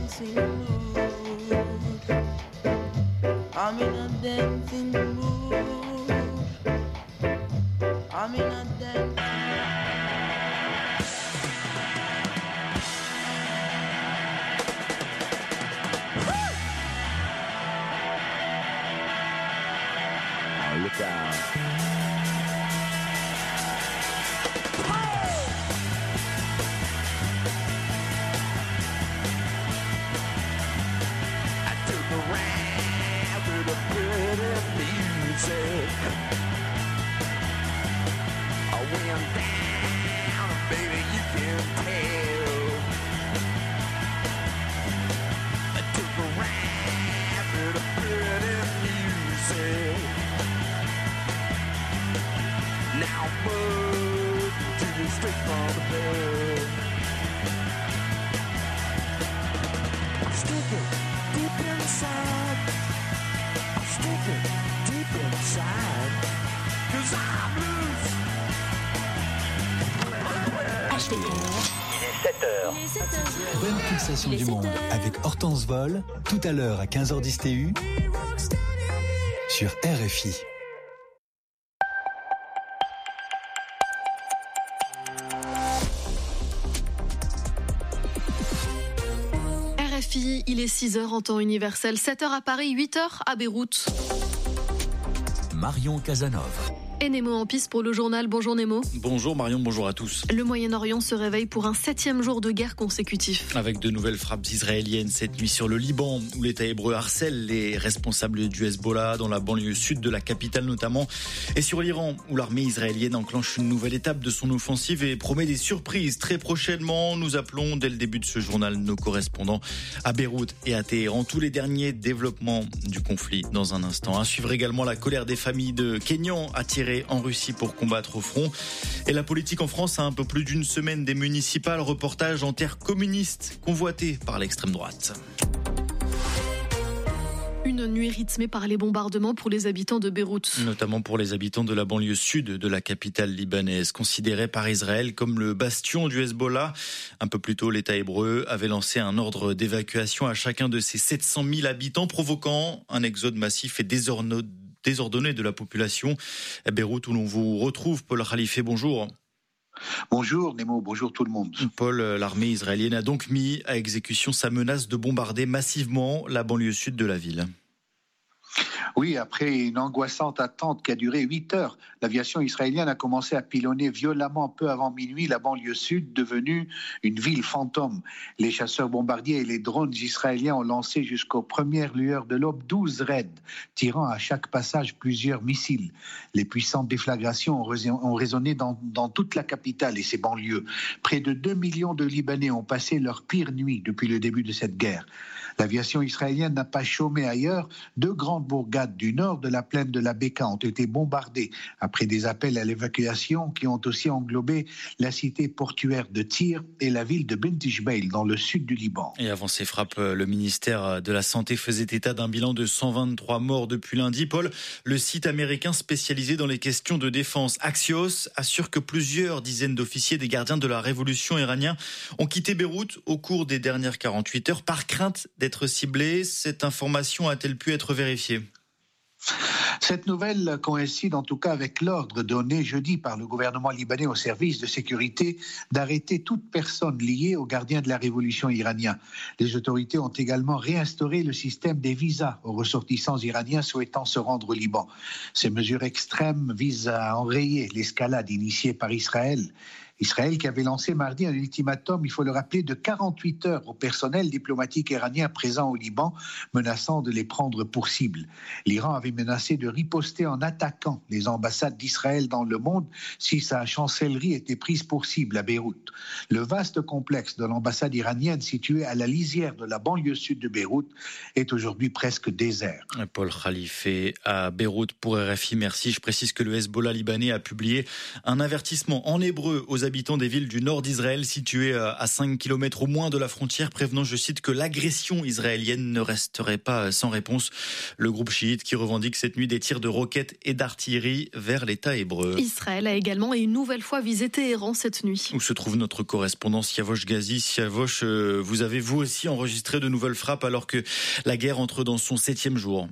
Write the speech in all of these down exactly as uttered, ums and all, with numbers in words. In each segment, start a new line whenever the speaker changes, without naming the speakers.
dancing mood. I'm in a dancing mood. I'm in a dancing mood.
Look out. I took a ride with a pretty music. I went down, baby, you can tell. I took a ride with a pretty music. Now move to the straight from the bed. Stick it deep inside. Stick it deep inside. Cause I'm loose.
H T R.
Il est sept heures.
Il est sept heures.
Bonne pulsation du monde avec Hortense Vol, tout à l'heure à quinze heures dix T U sur R F I.
R F I, il est six heures en temps universel, sept heures à Paris, huit heures à Beyrouth.
Marion Casanova.
Et Nemo en piste pour le journal. Bonjour Nemo.
Bonjour Marion, bonjour à tous.
Le Moyen-Orient se réveille pour un septième jour de guerre consécutif.
Avec de nouvelles frappes israéliennes cette nuit sur le Liban, où l'État hébreu harcèle les responsables du Hezbollah dans la banlieue sud de la capitale notamment. Et sur l'Iran, où l'armée israélienne enclenche une nouvelle étape de son offensive et promet des surprises très prochainement. Nous appelons dès le début de ce journal nos correspondants à Beyrouth et à Téhéran. Tous les derniers développements du conflit dans un instant. À suivre également la colère des familles de Kenyans attirés en Russie pour combattre au front. Et la politique en France a un peu plus d'une semaine des municipales. Reportage en terre communiste convoitée par l'extrême droite.
Une nuit rythmée par les bombardements pour les habitants de Beyrouth.
Notamment pour les habitants de la banlieue sud de la capitale libanaise, considérée par Israël comme le bastion du Hezbollah. Un peu plus tôt, l'État hébreu avait lancé un ordre d'évacuation à chacun de ses sept cent mille habitants, provoquant un exode massif et désordonné désordonnée de la population. À Beyrouth, où l'on vous retrouve, Paul Khalife, bonjour.
Bonjour Nemo, bonjour tout le monde.
Paul, l'armée israélienne a donc mis à exécution sa menace de bombarder massivement la banlieue sud de la ville.
Oui, après une angoissante attente qui a duré huit heures, l'aviation israélienne a commencé à pilonner violemment peu avant minuit la banlieue sud, devenue une ville fantôme. Les chasseurs bombardiers et les drones israéliens ont lancé jusqu'aux premières lueurs de l'aube douze raids, tirant à chaque passage plusieurs missiles. Les puissantes déflagrations ont résonné dans, dans toute la capitale et ses banlieues. Près de deux millions de Libanais ont passé leur pire nuit depuis le début de cette guerre. L'aviation israélienne n'a pas chômé ailleurs. Deux grandes bourgades du nord de la plaine de la Beka ont été bombardées après des appels à l'évacuation qui ont aussi englobé la cité portuaire de Tyr et la ville de Bint Jbeil dans le sud du Liban.
Et avant ces frappes, le ministère de la Santé faisait état d'un bilan de cent vingt-trois morts depuis lundi. Paul, le site américain spécialisé dans les questions de défense Axios assure que plusieurs dizaines d'officiers des gardiens de la révolution iraniens ont quitté Beyrouth au cours des dernières quarante-huit heures par crainte d'être ciblés. Cette information a-t-elle pu être vérifiée ?
Cette nouvelle coïncide en tout cas avec l'ordre donné jeudi par le gouvernement libanais aux services de sécurité d'arrêter toute personne liée aux gardiens de la révolution iranien. Les autorités ont également réinstauré le système des visas aux ressortissants iraniens souhaitant se rendre au Liban. Ces mesures extrêmes visent à enrayer l'escalade initiée par Israël. Israël qui avait lancé mardi un ultimatum, il faut le rappeler, de quarante-huit heures au personnel diplomatique iranien présent au Liban, menaçant de les prendre pour cible. L'Iran avait menacé de riposter en attaquant les ambassades d'Israël dans le monde si sa chancellerie était prise pour cible à Beyrouth. Le vaste complexe de l'ambassade iranienne situé à la lisière de la banlieue sud de Beyrouth est aujourd'hui presque désert.
Paul Khalife à Beyrouth pour R F I, merci. Je précise que le Hezbollah libanais a publié un avertissement en hébreu aux habitants des villes du nord d'Israël situées à cinq kilomètres au moins de la frontière, prévenant, je cite, que l'agression israélienne ne resterait pas sans réponse. Le groupe chiite qui revendique cette nuit des tirs de roquettes et d'artillerie vers l'État hébreu.
Israël a également et une nouvelle fois visé Téhéran cette nuit.
Où se trouve notre correspondant Siavosh Ghazi. Siavosh, vous avez vous aussi enregistré de nouvelles frappes alors que la guerre entre dans son septième jour.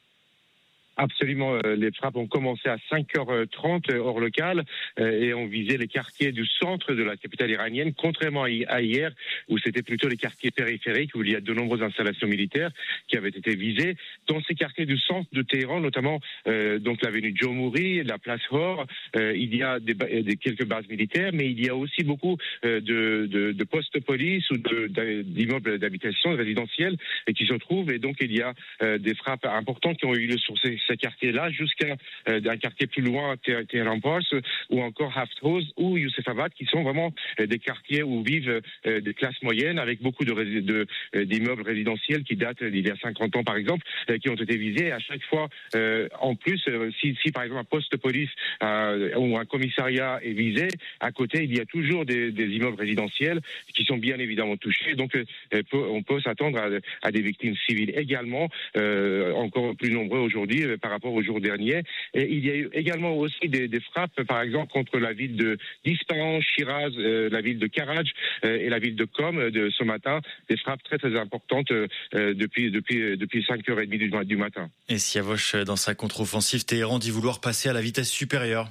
Absolument, les frappes ont commencé à cinq heures trente heure locale et ont visé les quartiers du centre de la capitale iranienne, contrairement à hier où c'était plutôt les quartiers périphériques où il y a de nombreuses installations militaires qui avaient été visées. Dans ces quartiers du centre de Téhéran, notamment euh, donc l'avenue Djomouri, la place Hor, euh, il y a des, des, quelques bases militaires, mais il y a aussi beaucoup euh, de, de, de postes de police ou de, de, d'immeubles d'habitation résidentiels qui se trouvent, et donc il y a euh, des frappes importantes qui ont eu lieu sur ces ces quartiers-là, jusqu'à euh, un quartier plus loin, Téhéran Pars, ou encore Haft-Hoz ou Youssefabad, qui sont vraiment euh, des quartiers où vivent euh, des classes moyennes, avec beaucoup de, de, euh, d'immeubles résidentiels qui datent d'il y a cinquante ans, par exemple, euh, qui ont été visés. Et à chaque fois, euh, en plus, euh, si, si par exemple un poste de police euh, ou un commissariat est visé, à côté, il y a toujours des, des immeubles résidentiels qui sont bien évidemment touchés. Donc, euh, on peut s'attendre à, à des victimes civiles également, euh, encore plus nombreux aujourd'hui euh, par rapport au jour dernier. Et il y a eu également aussi des, des frappes, par exemple, contre la ville de d'Ispahan, Shiraz, euh, la ville de Karaj euh, et la ville de Qom euh, de ce matin. Des frappes très très importantes euh, depuis depuis depuis cinq heures trente du, du matin.
Et Siavosh, dans sa contre-offensive, Téhéran dit vouloir passer à la vitesse supérieure.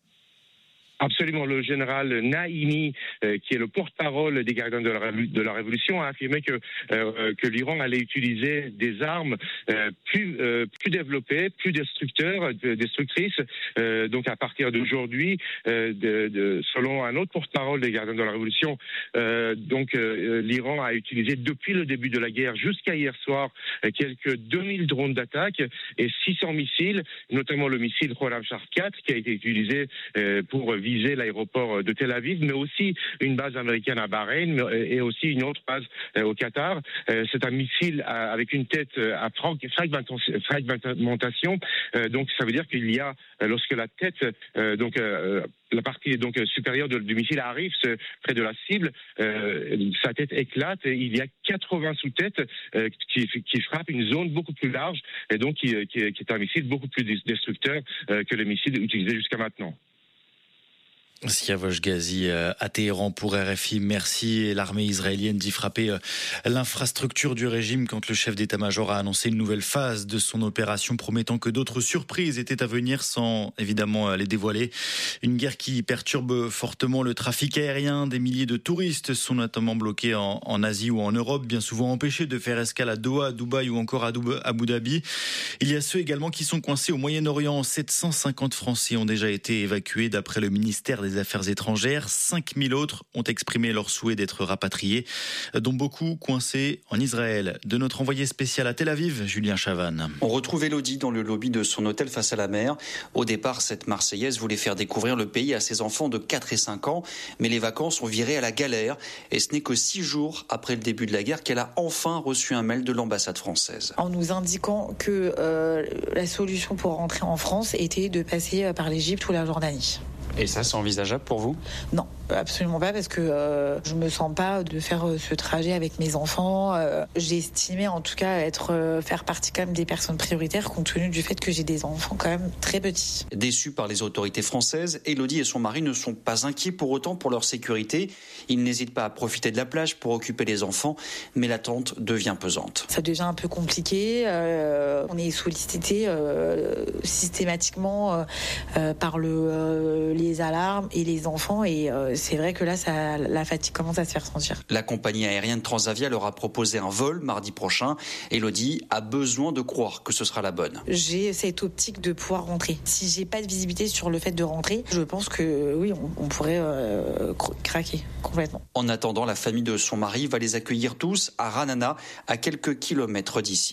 Absolument. Le général Naimi, euh, qui est le porte-parole des gardiens de la, de la Révolution, a affirmé que euh, que l'Iran allait utiliser des armes euh, plus euh, plus développées, plus destructeurs, destructrices. Euh, donc à partir d'aujourd'hui, euh, de, de, selon un autre porte-parole des gardiens de la Révolution, euh, donc euh, l'Iran a utilisé depuis le début de la guerre jusqu'à hier soir quelques deux mille drones d'attaque et six cents missiles, notamment le missile Khorramshahr quatre qui a été utilisé euh, pour viser l'aéroport de Tel Aviv, mais aussi une base américaine à Bahreïn et aussi une autre base au Qatar. C'est un missile avec une tête à fragmentation. Donc ça veut dire qu'il y a, lorsque la tête, donc la partie donc supérieure du missile arrive près de la cible, sa tête éclate et il y a quatre-vingts sous-têtes qui, qui frappent une zone beaucoup plus large et donc qui, qui est un missile beaucoup plus destructeur que les missiles utilisés jusqu'à maintenant.
Siavosh Ghazi à Téhéran pour R F I. Merci. L'armée israélienne dit frapper l'infrastructure du régime quand le chef d'état-major a annoncé une nouvelle phase de son opération, promettant que d'autres surprises étaient à venir sans évidemment les dévoiler. Une guerre qui perturbe fortement le trafic aérien. Des milliers de touristes sont notamment bloqués en, en Asie ou en Europe, bien souvent empêchés de faire escale à Doha, à Dubaï ou encore à Abu Dhabi. Il y a ceux également qui sont coincés au Moyen-Orient. sept cent cinquante Français ont déjà été évacués d'après le ministère des Affaires étrangères. cinq mille autres ont exprimé leur souhait d'être rapatriés, dont beaucoup coincés en Israël. De notre envoyé spécial à Tel Aviv, Julien Chavannes.
On retrouve Elodie dans le lobby de son hôtel face à la mer. Au départ, cette Marseillaise voulait faire découvrir le pays à ses enfants de quatre et cinq ans, mais les vacances ont viré à la galère et ce n'est que six jours après le début de la guerre qu'elle a enfin reçu un mail de l'ambassade française.
En nous indiquant que euh, la solution pour rentrer en France était de passer par l'Égypte ou la Jordanie.
Et ça, c'est envisageable pour vous ?
Non, absolument pas, parce que euh, je me sens pas de faire euh, ce trajet avec mes enfants. Euh, j'ai estimé en tout cas être euh, faire partie quand même des personnes prioritaires, compte tenu du fait que j'ai des enfants quand même très petits.
Déçus par les autorités françaises, Elodie et son mari ne sont pas inquiets pour autant pour leur sécurité. Ils n'hésitent pas à profiter de la plage pour occuper les enfants, mais l'attente devient pesante.
Ça devient un peu compliqué. Euh, on est sollicité euh, systématiquement euh, euh, par le euh, les les alarmes et les enfants, et euh, c'est vrai que là ça, la fatigue commence à se faire sentir.
La compagnie aérienne Transavia leur a proposé un vol mardi prochain. Elodie a besoin de croire que ce sera la bonne.
J'ai cette optique de pouvoir rentrer. Si j'ai pas de visibilité sur le fait de rentrer, je pense que oui, on, on pourrait euh, craquer complètement.
En attendant, la famille de son mari va les accueillir tous à Ranana, à quelques kilomètres d'ici.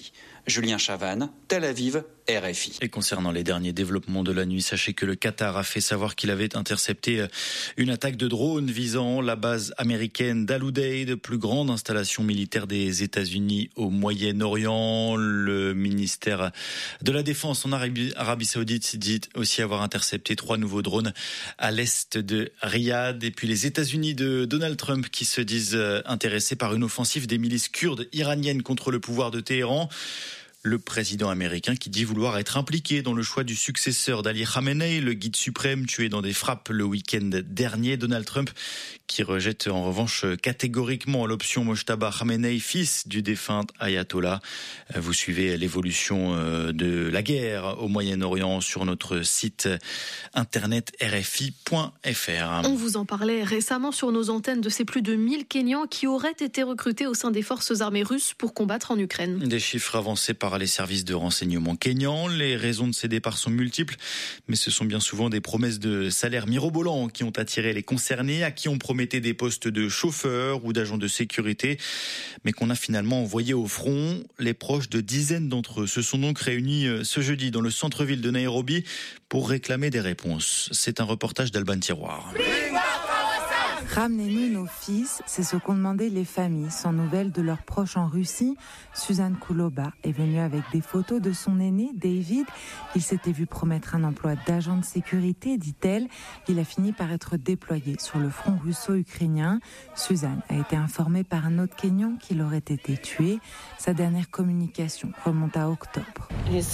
Julien Chavannes, Tel Aviv, R F I.
Et concernant les derniers développements de la nuit, sachez que le Qatar a fait savoir qu'il avait intercepté une attaque de drone visant la base américaine d'Al-Udeid, plus grande installation militaire des États-Unis au Moyen-Orient. Le ministère de la Défense en Arabie, Arabie Saoudite dit aussi avoir intercepté trois nouveaux drones à l'est de Riyad. Et puis les États-Unis de Donald Trump qui se disent intéressés par une offensive des milices kurdes iraniennes contre le pouvoir de Téhéran. Le président américain qui dit vouloir être impliqué dans le choix du successeur d'Ali Khamenei, le guide suprême tué dans des frappes le week-end dernier. Donald Trump qui rejette en revanche catégoriquement l'option Mojtaba Khamenei, fils du défunt ayatollah. Vous suivez l'évolution de la guerre au Moyen-Orient sur notre site internet R F I point F R.
On vous en parlait récemment sur nos antennes de ces plus de mille Kenyans qui auraient été recrutés au sein des forces armées russes pour combattre en Ukraine.
Des chiffres avancés par les services de renseignement kenyans. Les raisons de ces départs sont multiples, mais ce sont bien souvent des promesses de salaires mirobolants qui ont attiré les concernés, à qui on promettait des postes de chauffeurs ou d'agents de sécurité, mais qu'on a finalement envoyés au front. Les proches de dizaines d'entre eux se sont donc réunis ce jeudi dans le centre-ville de Nairobi pour réclamer des réponses. C'est un reportage d'Alban Tiroir.
Ramenez-nous nos fils, c'est ce qu'ont demandé les familles sans nouvelles de leurs proches en Russie. Suzanne Kouloba est venue avec des photos de son aîné, David. Il s'était vu promettre un emploi d'agent de sécurité, dit-elle. Il a fini par être déployé sur le front russo-ukrainien. Suzanne a été informée par un autre Kenyan qu'il aurait été tué. Sa dernière communication remonte à octobre.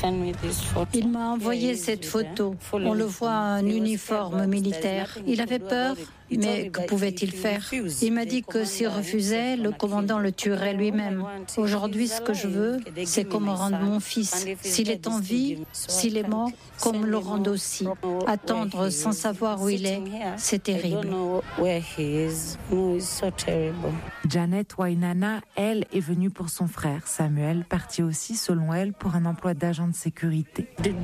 Il m'a envoyé cette photo. On le voit en uniforme militaire. Il avait peur. Mais que pouvait-il faire ? Il m'a dit que s'il refusait, le commandant le tuerait lui-même. Aujourd'hui, ce que je veux, c'est qu'on me rende mon fils. S'il est en vie, s'il est mort, qu'on me le rende aussi. Attendre sans savoir où il est, c'est terrible.
Janet Wainana, elle, est venue pour son frère Samuel, parti aussi, selon elle, pour un emploi d'agent de sécurité.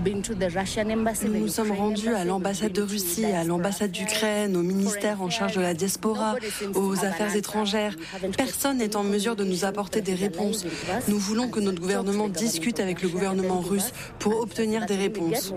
Nous nous sommes rendus à l'ambassade de Russie, à l'ambassade d'Ukraine, au ministère en charge de la diaspora, aux affaires étrangères. Personne n'est en mesure de nous apporter des réponses. Nous voulons que notre gouvernement discute avec le gouvernement russe pour obtenir des réponses.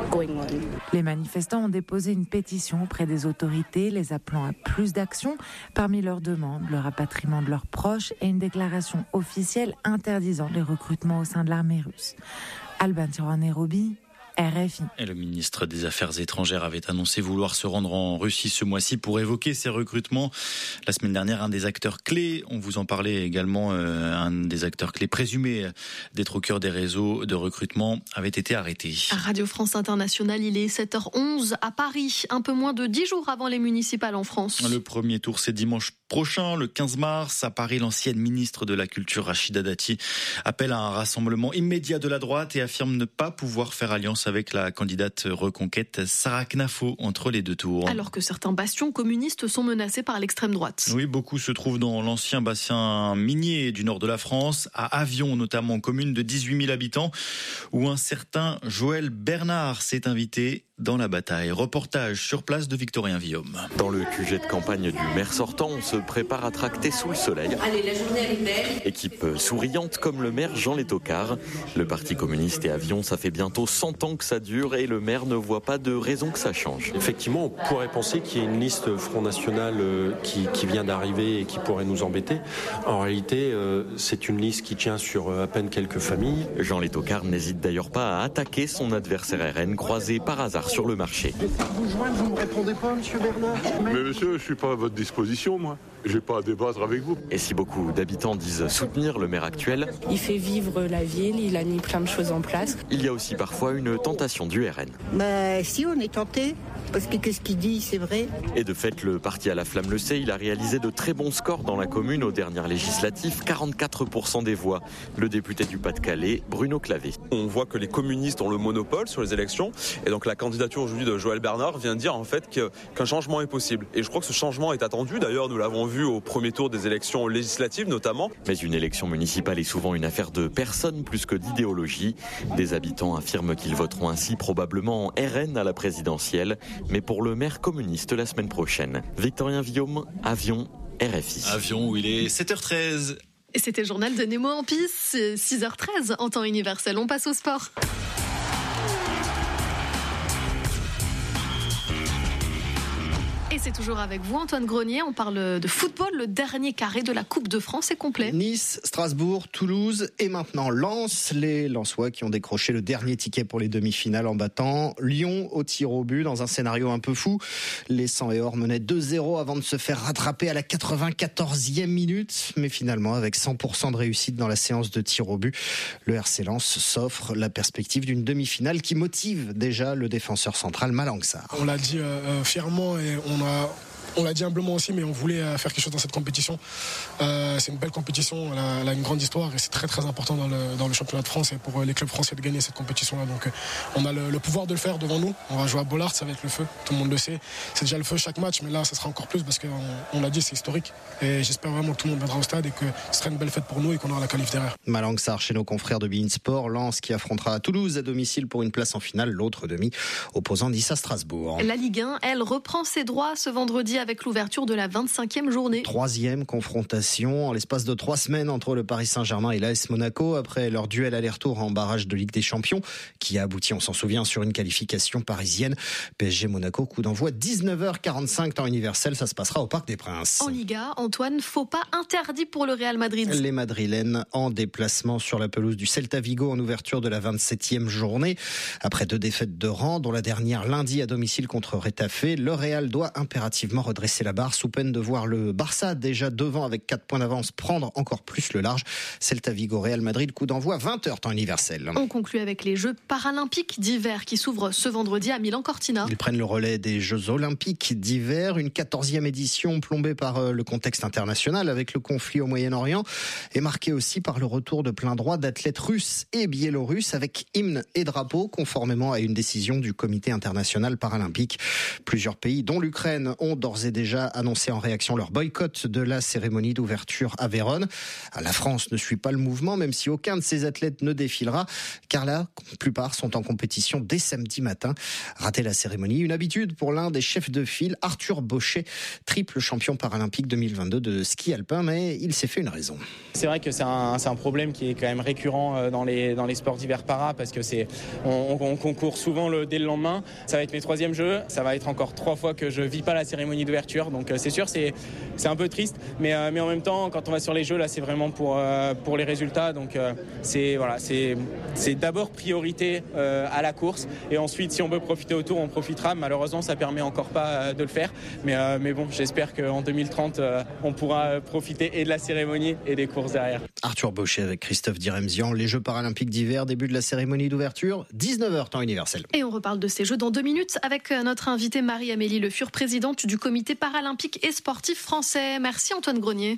Les manifestants ont déposé une pétition auprès des autorités, les appelant à plus d'actions. Parmi leurs demandes, le rapatriement de leurs proches et une déclaration officielle interdisant les recrutements au sein de l'armée russe. Alban Tiroir, Nairobi, R F I.
Et le ministre des Affaires étrangères avait annoncé vouloir se rendre en Russie ce mois-ci pour évoquer ces recrutements. La semaine dernière, un des acteurs clés, on vous en parlait également, euh, un des acteurs clés présumés d'être au cœur des réseaux de recrutement avait été arrêté.
À Radio France Internationale, il est sept heures onze à Paris, un peu moins de dix jours avant les municipales en France.
Le premier tour, c'est dimanche prochain, le quinze mars. À Paris, l'ancienne ministre de la Culture, Rachida Dati, appelle à un rassemblement immédiat de la droite et affirme ne pas pouvoir faire alliance avec la candidate reconquête Sarah Knafo entre les deux tours.
Alors que certains bastions communistes sont menacés par l'extrême droite.
Oui, beaucoup se trouvent dans l'ancien bassin minier du nord de la France, à Avion notamment, commune de dix-huit mille habitants, où un certain Joël Bernard s'est invité dans la bataille. Reportage sur place de Victorien Villaume.
Dans le Q G de campagne du maire sortant, on se prépare à tracter sous le soleil.
Allez, la journée elle est belle.
Équipe souriante comme le maire Jean Létocard. Le Parti communiste et Avion, ça fait bientôt cent ans que ça dure et le maire ne voit pas de raison que ça change.
Effectivement, on pourrait penser qu'il y a une liste Front National qui, qui vient d'arriver et qui pourrait nous embêter. En réalité, c'est une liste qui tient sur à peine quelques familles.
Jean Létocard n'hésite d'ailleurs pas à attaquer son adversaire R N croisé par hasard sur le marché.
Vous joindre, vous ne me répondez pas, monsieur Bernard.
Mais monsieur, je ne suis pas à votre disposition, moi. Je n'ai pas à débattre avec vous.
Et si beaucoup d'habitants disent soutenir le maire actuel,
il fait vivre la ville, il a mis plein de choses en place.
Il y a aussi parfois une tentation du R N.
Bah si, on est tenté. Parce que qu'est-ce qu'il dit, c'est vrai.
Et de fait, le parti à la flamme le sait, il a réalisé de très bons scores dans la commune aux dernières législatives, quarante-quatre pour cent des voix. Le député du Pas-de-Calais, Bruno Clavé.
On voit que les communistes ont le monopole sur les élections, et donc la candidature aujourd'hui de Joël Bernard vient dire en fait que, qu'un changement est possible. Et je crois que ce changement est attendu, d'ailleurs nous l'avons vu au premier tour des élections législatives notamment.
Mais une élection municipale est souvent une affaire de personnes plus que d'idéologie. Des habitants affirment qu'ils voteront ainsi probablement en R N à la présidentielle, mais pour le maire communiste la semaine prochaine. Victorien Villaume, Avion, R F I.
Avion où il est sept heures treize.
Et c'était le journal de Nemo en piste, six heures treize en temps universel. On passe au sport. Et c'est toujours avec vous, Antoine Grenier. On parle de football. Le dernier carré de la Coupe de France est complet.
Nice, Strasbourg, Toulouse et maintenant Lens. Les Lensois qui ont décroché le dernier ticket pour les demi-finales en battant Lyon au tir au but dans un scénario un peu fou. Les Sang et Or menaient deux zéro avant de se faire rattraper à la quatre-vingt-quatorzième minute. Mais finalement, avec cent pour cent de réussite dans la séance de tir au but, le R C Lens s'offre la perspective d'une demi-finale qui motive déjà le défenseur central Malang Sarr.
On l'a dit euh, fièrement et on a... On l'a dit humblement aussi, mais on voulait faire quelque chose dans cette compétition. Euh, c'est une belle compétition, elle a, elle a une grande histoire et c'est très très important dans le, dans le championnat de France et pour les clubs français de gagner cette compétition-là. Donc on a le, le pouvoir de le faire devant nous. On va jouer à Bollaert, ça va être le feu, tout le monde le sait. C'est déjà le feu chaque match, mais là ça sera encore plus parce qu'on on l'a dit, c'est historique. Et j'espère vraiment que tout le monde viendra au stade et que ce sera une belle fête pour nous et qu'on aura la qualif derrière.
Malang Sarr chez nos confrères de beIN Sport. Lens qui affrontera Toulouse à domicile pour une place en finale, l'autre demi opposant Nice à Strasbourg.
La Ligue un, elle reprend ses droits ce vendredi avec l'ouverture de la vingt-cinquième journée.
Troisième confrontation en l'espace de trois semaines entre le Paris Saint-Germain et l'A S Monaco après leur duel aller-retour en barrage de Ligue des Champions qui a abouti, on s'en souvient, sur une qualification parisienne. P S G Monaco, coup d'envoi dix-neuf heures quarante-cinq temps universel, ça se passera au Parc des Princes.
En Liga, Antoine, faux pas interdit pour le Real Madrid.
Les Madrilènes en déplacement sur la pelouse du Celta Vigo en ouverture de la vingt-septième journée. Après deux défaites de rang, dont la dernière lundi à domicile contre Retafe, le Real doit impérativement redresser la barre sous peine de voir le Barça, déjà devant avec quatre points d'avance, prendre encore plus le large. Celta Vigo, Real Madrid, coup d'envoi vingt heures temps universel.
On conclut avec les Jeux paralympiques d'hiver qui s'ouvrent ce vendredi à Milan-Cortina.
Ils prennent le relais des Jeux olympiques d'hiver, une quatorzième édition plombée par le contexte international avec le conflit au Moyen-Orient et marquée aussi par le retour de plein droit d'athlètes russes et biélorusses avec hymne et drapeau, conformément à une décision du Comité international paralympique. Plusieurs pays, dont l'Ukraine, ont d'ores et déjà annoncé en réaction leur boycott de la cérémonie d'ouverture à Vérone. La France ne suit pas le mouvement, même si aucun de ses athlètes ne défilera, car la plupart sont en compétition dès samedi matin. Rater la cérémonie, une habitude pour l'un des chefs de file, Arthur Bauchet, triple champion paralympique deux mille vingt-deux de ski alpin, mais il s'est fait une raison.
C'est vrai que c'est un, c'est un problème qui est quand même récurrent dans les, dans les sports d'hiver para, parce que c'est, on, on concourt souvent le, dès le lendemain. Ça va être mes troisièmes jeux, ça va être encore trois fois que je vis pas la cérémonie d'ouverture, donc c'est sûr, c'est, c'est un peu triste, mais, euh, mais en même temps, quand on va sur les jeux, là, c'est vraiment pour, euh, pour les résultats, donc euh, c'est, voilà, c'est, c'est d'abord priorité euh, à la course, et ensuite, si on peut profiter autour, on profitera. Malheureusement, ça permet encore pas euh, de le faire, mais, euh, mais bon, j'espère qu'en deux mille trente, euh, on pourra profiter et de la cérémonie et des courses derrière.
Arthur Bauchet avec Christophe Diremzian, les Jeux paralympiques d'hiver, début de la cérémonie d'ouverture, dix-neuf heures temps universel.
Et on reparle de ces Jeux dans deux minutes avec notre invitée Marie-Amélie Le Fur, présidente du comité paralympique et sportif français. Merci Antoine Grenier.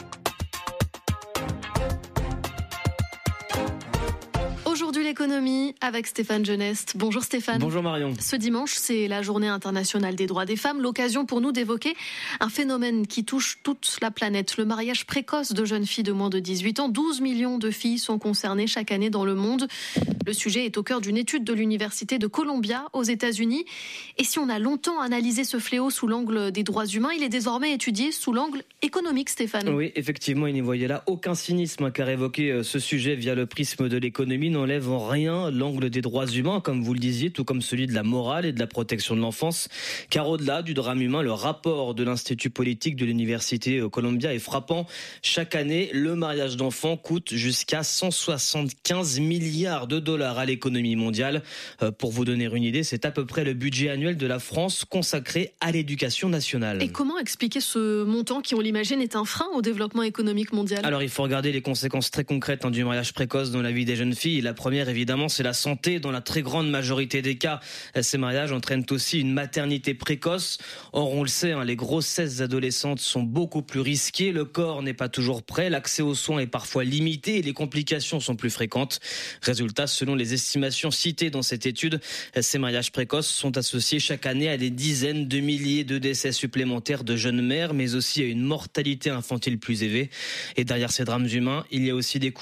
Aujourd'hui l'économie avec Stéphane Genest. Bonjour Stéphane.
Bonjour Marion.
Ce dimanche, c'est la journée internationale des droits des femmes. L'occasion pour nous d'évoquer un phénomène qui touche toute la planète. Le mariage précoce de jeunes filles de moins de dix-huit ans. douze millions de filles sont concernées chaque année dans le monde. Le sujet est au cœur d'une étude de l'université de Columbia aux États-Unis. Et si on a longtemps analysé ce fléau sous l'angle des droits humains, il est désormais étudié sous l'angle économique, Stéphane.
Oui, effectivement, il n'y voyait là aucun cynisme, car évoquer ce sujet via le prisme de l'économie n'enlève en rien l'angle des droits humains, comme vous le disiez, tout comme celui de la morale et de la protection de l'enfance. Car au-delà du drame humain, le rapport de l'Institut politique de l'université Columbia est frappant. Chaque année, le mariage d'enfants coûte jusqu'à cent soixante-quinze milliards de dollars à l'économie mondiale. Pour vous donner une idée, c'est à peu près le budget annuel de la France consacré à l'éducation nationale.
Et comment expliquer ce montant qui, on l'imagine, est un frein au développement économique mondial ?
Alors, il faut regarder les conséquences très concrètes hein, du mariage précoce dans la vie des jeunes filles. La première, évidemment, c'est la santé. Dans la très grande majorité des cas, ces mariages entraînent aussi une maternité précoce. Or, on le sait, hein, les grossesses adolescentes sont beaucoup plus risquées. Le corps n'est pas toujours prêt. L'accès aux soins est parfois limité et les complications sont plus fréquentes. Résultat, selon les estimations citées dans cette étude, ces mariages précoces sont associés chaque année à des dizaines de milliers de décès supplémentaires de jeunes mères, mais aussi à une mortalité infantile plus élevée. Et derrière ces drames humains, il y a aussi des coûts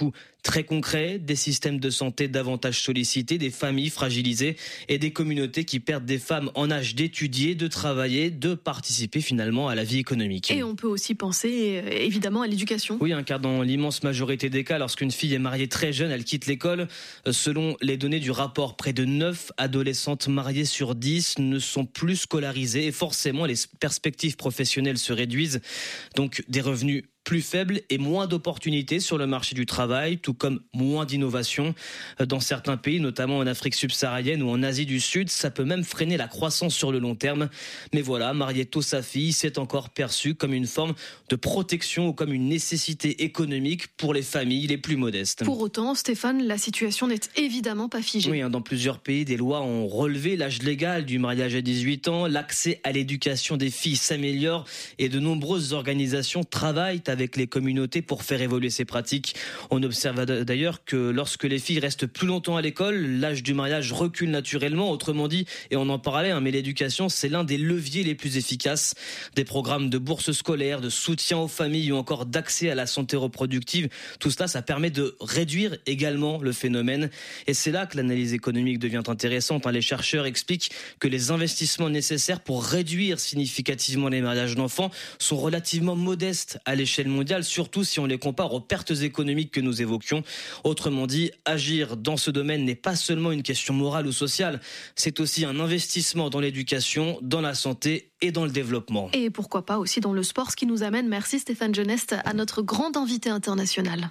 très concrets, des systèmes de santé davantage sollicités, des familles fragilisées et des communautés qui perdent des femmes en âge d'étudier, de travailler, de participer finalement à la vie économique.
Et on peut aussi penser évidemment à l'éducation.
Oui, hein, car dans l'immense majorité des cas, lorsqu'une fille est mariée très jeune, elle quitte l'école. Selon les données du rapport, près de neuf adolescentes mariées sur dix ne sont plus scolarisées et forcément les perspectives professionnelles se réduisent. Donc des revenus plus faibles et moins d'opportunités sur le marché du travail, tout comme moins d'innovation. Dans certains pays, notamment en Afrique subsaharienne ou en Asie du Sud, ça peut même freiner la croissance sur le long terme. Mais voilà, marier tôt sa fille, c'est encore perçu comme une forme de protection ou comme une nécessité économique pour les familles les plus modestes.
Pour autant, Stéphane, la situation n'est évidemment pas figée.
Oui, dans plusieurs pays, des lois ont relevé l'âge légal du mariage à dix-huit ans, l'accès à l'éducation des filles s'améliore et de nombreuses organisations travaillent avec les communautés pour faire évoluer ces pratiques. On observe d'ailleurs que lorsque les filles restent plus longtemps à l'école, l'âge du mariage recule naturellement. Autrement dit, et on en parlait, hein, mais l'éducation, c'est l'un des leviers les plus efficaces. Des programmes de bourses scolaires, de soutien aux familles ou encore d'accès à la santé reproductive, tout cela, ça permet de réduire également le phénomène. Et c'est là que l'analyse économique devient intéressante. Les chercheurs expliquent que les investissements nécessaires pour réduire significativement les mariages d'enfants sont relativement modestes à l'échelle mondiale, surtout si on les compare aux pertes économiques que nous évoquions. Autrement dit, agir dans ce domaine n'est pas seulement une question morale ou sociale, c'est aussi un investissement dans l'éducation, dans la santé et dans le développement.
Et pourquoi pas aussi dans le sport, ce qui nous amène, merci Stéphane Genest, à notre grande invité internationale.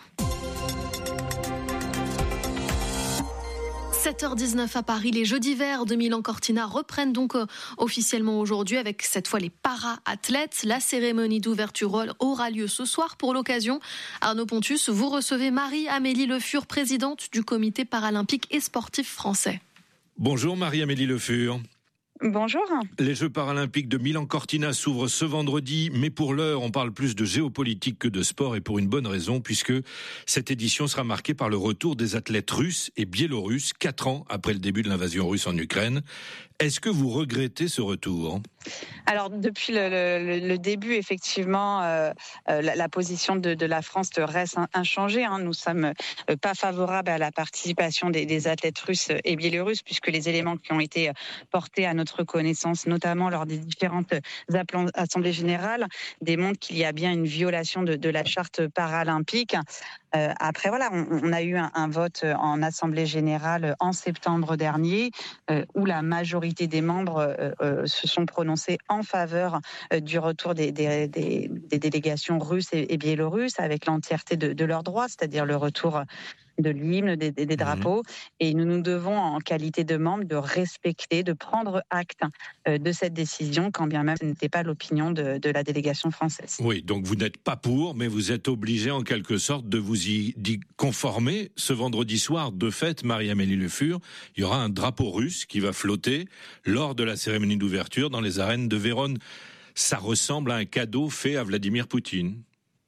sept heures dix-neuf à Paris, les Jeux d'hiver de Milan-Cortina reprennent donc officiellement aujourd'hui avec cette fois les para-athlètes. La cérémonie d'ouverture aura lieu ce soir. Pour l'occasion, Arnaud Pontus, vous recevez Marie-Amélie Le Fur, présidente du comité paralympique et sportif français.
Bonjour Marie-Amélie Le Fur.
Bonjour.
Les Jeux paralympiques de Milan-Cortina s'ouvrent ce vendredi, mais pour l'heure, on parle plus de géopolitique que de sport, et pour une bonne raison, puisque cette édition sera marquée par le retour des athlètes russes et biélorusses, quatre ans après le début de l'invasion russe en Ukraine. Est-ce que vous regrettez ce retour ?
Alors, depuis le, le, le début, effectivement, euh, la, la position de, de la France reste inchangée. Hein. Nous ne sommes pas favorables à la participation des, des athlètes russes et biélorusses, puisque les éléments qui ont été portés à notre connaissance, notamment lors des différentes assemblées générales, démontrent qu'il y a bien une violation de, de la charte paralympique. Euh, après, voilà, on, on a eu un, un vote en assemblée générale en septembre dernier, euh, où la majorité des membres euh, euh, se sont prononcés en faveur euh, du retour des, des, des, des délégations russes et, et biélorusses avec l'entièreté de, de leurs droits, c'est-à-dire le retour de l'hymne, des, des, des drapeaux. Mmh. Et nous nous devons, en qualité de membres, de respecter, de prendre acte euh, de cette décision, quand bien même ce n'était pas l'opinion de, de la délégation française.
Oui, donc vous n'êtes pas pour, mais vous êtes obligé en quelque sorte de vous y, y conformer. Ce vendredi soir, de fait, Marie-Amélie Le Fur, il y aura un drapeau russe qui va flotter lors de la cérémonie d'ouverture dans les arènes de Vérone. Ça ressemble à un cadeau fait à Vladimir Poutine.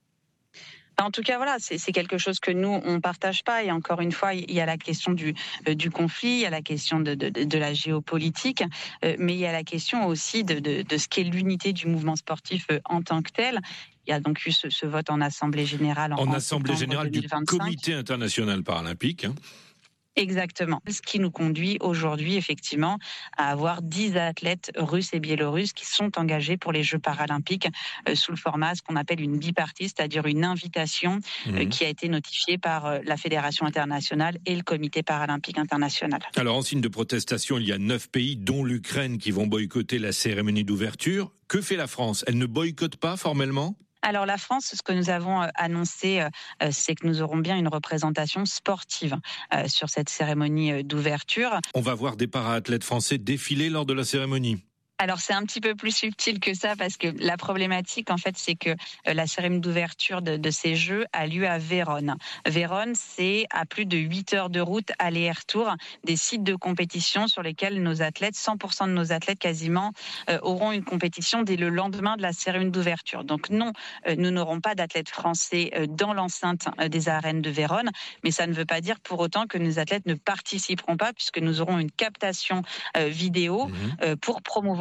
En tout cas, voilà, c'est, c'est quelque chose que nous, on ne partage pas. Et encore une fois, il y a la question du, euh, du conflit, il y a la question de, de, de la géopolitique, euh, mais il y a la question aussi de, de, de ce qu'est l'unité du mouvement sportif euh, en tant que tel. Il y a donc eu ce, ce vote en Assemblée générale. En,
en, en Assemblée générale du Comité international paralympique, hein.
Exactement. Ce qui nous conduit aujourd'hui, effectivement, à avoir dix athlètes russes et biélorusses qui sont engagés pour les Jeux paralympiques euh, sous le format, ce qu'on appelle une bipartie, c'est-à-dire une invitation mmh. euh, qui a été notifiée par euh, la Fédération internationale et le Comité paralympique international.
Alors, en signe de protestation, il y a neuf pays, dont l'Ukraine, qui vont boycotter la cérémonie d'ouverture. Que fait la France ? Elle ne boycotte pas formellement ?
Alors la France, ce que nous avons annoncé, c'est que nous aurons bien une représentation sportive sur cette cérémonie d'ouverture.
On va voir des para-athlètes français défiler lors de la cérémonie.
Alors c'est un petit peu plus subtil que ça, parce que la problématique, en fait, c'est que la cérémonie d'ouverture de, de ces Jeux a lieu à Vérone. Vérone, c'est à plus de huit heures de route aller et retour des sites de compétition sur lesquels nos athlètes, cent pour cent de nos athlètes quasiment, euh, auront une compétition dès le lendemain de la cérémonie d'ouverture. Donc non, euh, nous n'aurons pas d'athlètes français euh, dans l'enceinte euh, des arènes de Vérone, mais ça ne veut pas dire pour autant que nos athlètes ne participeront pas, puisque nous aurons une captation euh, vidéo euh, pour promouvoir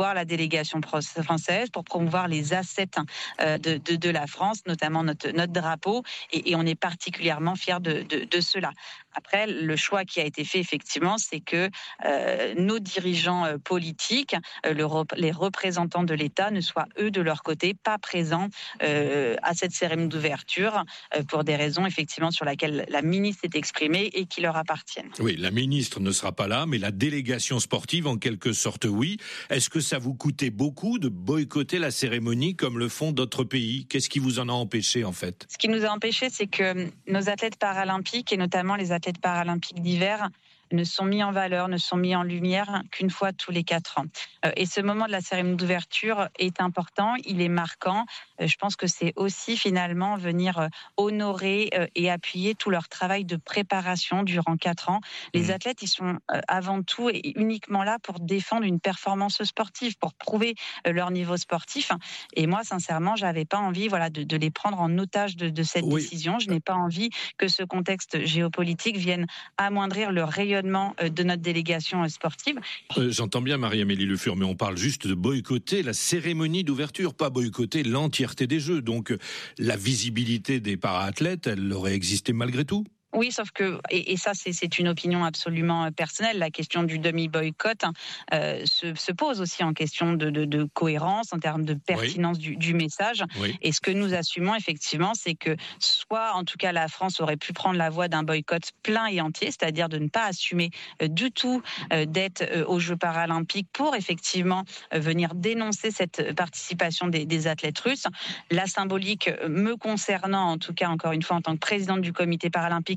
promouvoir la délégation française, pour promouvoir les assets de, de, de la France, notamment notre, notre drapeau, et, et on est particulièrement fiers de, de, de cela. Après, le choix qui a été fait, effectivement, c'est que euh, nos dirigeants euh, politiques, euh, le rep- les représentants de l'État, ne soient, eux, de leur côté, pas présents euh, à cette cérémonie d'ouverture, euh, pour des raisons, effectivement, sur lesquelles la ministre s'est exprimée et qui leur appartiennent.
Oui, la ministre ne sera pas là, mais la délégation sportive, en quelque sorte, oui. Est-ce que ça vous coûtait beaucoup de boycotter la cérémonie comme le font d'autres pays ? Qu'est-ce qui vous en a empêché, en fait ?
Ce qui nous a empêché, c'est que nos athlètes paralympiques, et notamment les athlètes paralympiques d'hiver, ne sont mis en valeur, ne sont mis en lumière qu'une fois tous les quatre ans. Et ce moment de la cérémonie d'ouverture est important, il est marquant. Je pense que c'est aussi finalement venir honorer et appuyer tout leur travail de préparation durant quatre ans. Les athlètes, ils sont avant tout et uniquement là pour défendre une performance sportive, pour prouver leur niveau sportif. Et moi, sincèrement, j'avais pas envie, voilà, de, de les prendre en otage de, de cette oui. décision. Je n'ai pas envie que ce contexte géopolitique vienne amoindrir le rayonnement de notre délégation sportive.
Euh, j'entends bien Marie-Amélie Le Fur, mais on parle juste de boycotter la cérémonie d'ouverture, pas boycotter l'entièreté des Jeux. Donc la visibilité des para-athlètes, elle aurait existé malgré tout.
Oui, sauf que, et, et ça c'est, c'est une opinion absolument personnelle, la question du demi-boycott euh, se, se pose aussi en question de, de, de cohérence, en termes de pertinence oui. du, du message. Oui. Et ce que nous assumons effectivement, c'est que soit en tout cas la France aurait pu prendre la voie d'un boycott plein et entier, c'est-à-dire de ne pas assumer euh, du tout euh, d'être euh, aux Jeux paralympiques pour effectivement euh, venir dénoncer cette participation des, des athlètes russes. La symbolique me concernant, en tout cas encore une fois en tant que présidente du comité paralympique,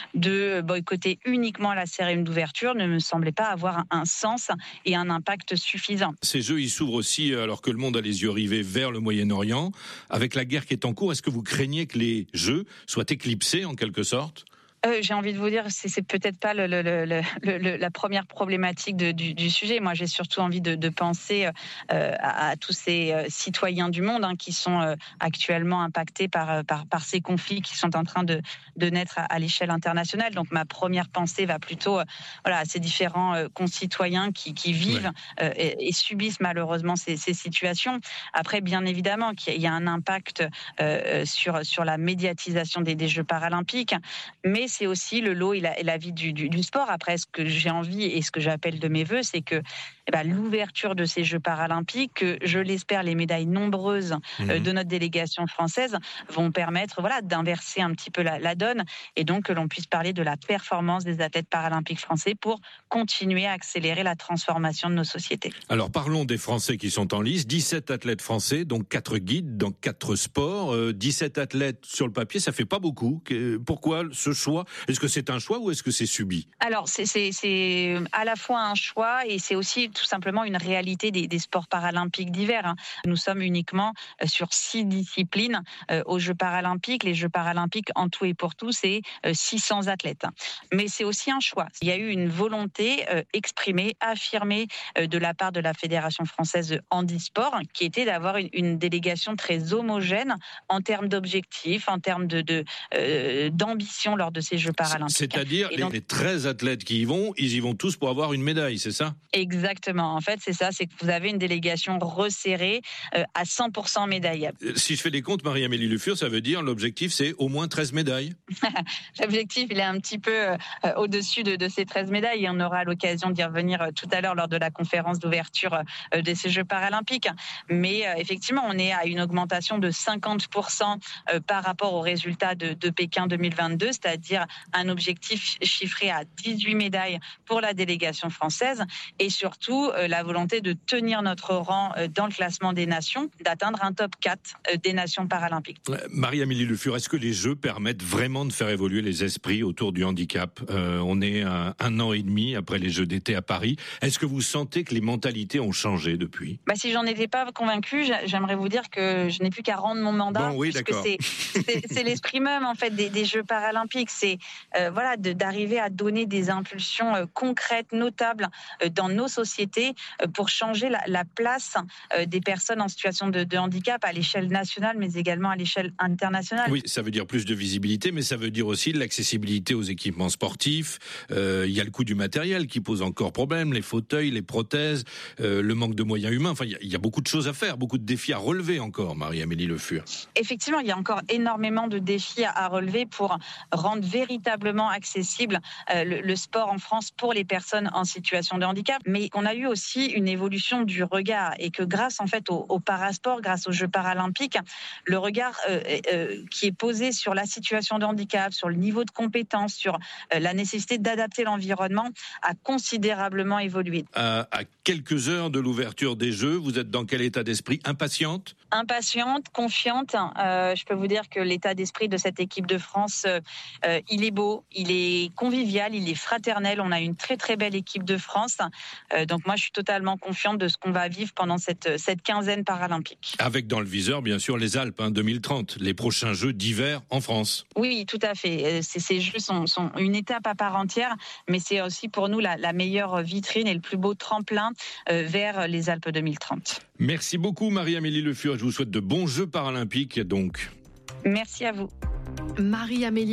de boycotter uniquement la cérémonie d'ouverture ne me semblait pas avoir un sens et un impact suffisant.
Ces Jeux, ils s'ouvrent aussi alors que le monde a les yeux rivés vers le Moyen-Orient. Avec la guerre qui est en cours, est-ce que vous craignez que les Jeux soient éclipsés en quelque sorte ?
Euh, j'ai envie de vous dire, c'est, c'est peut-être pas le, le, le, le, le, la première problématique de, du, du sujet. Moi, j'ai surtout envie de, de penser euh, à, à tous ces euh, citoyens du monde hein, qui sont euh, actuellement impactés par, par, par ces conflits qui sont en train de, de naître à, à l'échelle internationale. Donc, ma première pensée va plutôt euh, voilà, à ces différents euh, concitoyens qui, qui vivent ouais. euh, et, et subissent malheureusement ces, ces situations. Après, bien évidemment, qu'il y a un impact euh, sur, sur la médiatisation des, des Jeux paralympiques, mais c'est aussi le lot et la, et la vie du, du, du sport. Après, ce que j'ai envie et ce que j'appelle de mes voeux, c'est que eh ben, l'ouverture de ces Jeux paralympiques, que je l'espère, les médailles nombreuses mmh. euh, de notre délégation française vont permettre voilà, d'inverser un petit peu la, la donne et donc que l'on puisse parler de la performance des athlètes paralympiques français pour continuer à accélérer la transformation de nos sociétés.
Alors parlons des Français qui sont en lice. dix-sept athlètes français, donc quatre guides dans quatre sports. Euh, dix-sept athlètes sur le papier, ça fait pas beaucoup. Pourquoi ce choix ? Est-ce que c'est un choix ou est-ce que c'est subi ?
Alors c'est, c'est, c'est à la fois un choix et c'est aussi tout simplement une réalité des, des sports paralympiques d'hiver. Hein. Nous sommes uniquement sur six disciplines euh, aux Jeux paralympiques. Les Jeux paralympiques en tout et pour tout, c'est euh, six cents athlètes. Mais c'est aussi un choix. Il y a eu une volonté euh, exprimée, affirmée euh, de la part de la Fédération française de handisport, qui était d'avoir une, une délégation très homogène en termes d'objectifs, en termes de, de, euh, d'ambition lors de ces Jeux paralympiques.
C'est-à-dire donc, les treize athlètes qui y vont, ils y vont tous pour avoir une médaille, c'est ça ?
Exactement. En fait, c'est ça, c'est que vous avez une délégation resserrée euh, à cent pour cent médaillable.
Si je fais des comptes, Marie-Amélie Le Fur, ça veut dire l'objectif, c'est au moins treize médailles.
L'objectif, il est un petit peu euh, au-dessus de, de ces treize médailles et on aura l'occasion d'y revenir euh, tout à l'heure lors de la conférence d'ouverture euh, de ces Jeux paralympiques. Mais euh, effectivement, on est à une augmentation de cinquante pour cent euh, par rapport aux résultats de, de Pékin deux mille vingt-deux, c'est-à-dire un objectif chiffré à dix-huit médailles pour la délégation française et surtout euh, la volonté de tenir notre rang euh, dans le classement des nations, d'atteindre un top quatre euh, des nations paralympiques.
Marie-Amélie Le Fur, est-ce que les Jeux permettent vraiment de faire évoluer les esprits autour du handicap ? euh, On est à un an et demi après les Jeux d'été à Paris. Est-ce que vous sentez que les mentalités ont changé depuis ?
Bah, si j'en étais pas convaincue, j'aimerais vous dire que je n'ai plus qu'à rendre mon mandat.
Bon, oui,
puisque
d'accord.
C'est, c'est, c'est l'esprit même en fait des, des Jeux paralympiques. C'est c'est euh, voilà de, d'arriver à donner des impulsions euh, concrètes, notables euh, dans nos sociétés euh, pour changer la, la place euh, des personnes en situation de, de handicap à l'échelle nationale, mais également à l'échelle internationale.
Oui, ça veut dire plus de visibilité, mais ça veut dire aussi de l'accessibilité aux équipements sportifs. Euh, il y a le coût du matériel qui pose encore problème, les fauteuils, les prothèses, euh, le manque de moyens humains. Enfin, il y, a, il y a beaucoup de choses à faire, beaucoup de défis à relever encore, Marie-Amélie Le Fur.
Effectivement, il y a encore énormément de défis à relever pour rendre véritablement accessible euh, le, le sport en France pour les personnes en situation de handicap. Mais on a eu aussi une évolution du regard et que grâce en fait au, au parasport, grâce aux Jeux paralympiques, le regard euh, euh, qui est posé sur la situation de handicap, sur le niveau de compétence, sur euh, la nécessité d'adapter l'environnement a considérablement évolué.
À, à quelques heures de l'ouverture des Jeux, vous êtes dans quel état d'esprit? Impatiente?
Impatiente, confiante. Euh, je peux vous dire que l'état d'esprit de cette équipe de France, euh, il est beau, il est convivial, il est fraternel. On a une très très belle équipe de France. Euh, donc moi, je suis totalement confiante de ce qu'on va vivre pendant cette, cette quinzaine paralympique.
Avec dans le viseur, bien sûr, les Alpes hein, deux mille trente, les prochains Jeux d'hiver en France.
Oui, tout à fait. Ces, ces Jeux sont, sont une étape à part entière, mais c'est aussi pour nous la, la meilleure vitrine et le plus beau tremplin euh, vers les Alpes deux mille trente.
Merci beaucoup Marie-Amélie Le Fur. Je vous souhaite de bons Jeux paralympiques donc.
Merci à vous.
Marie-Amélie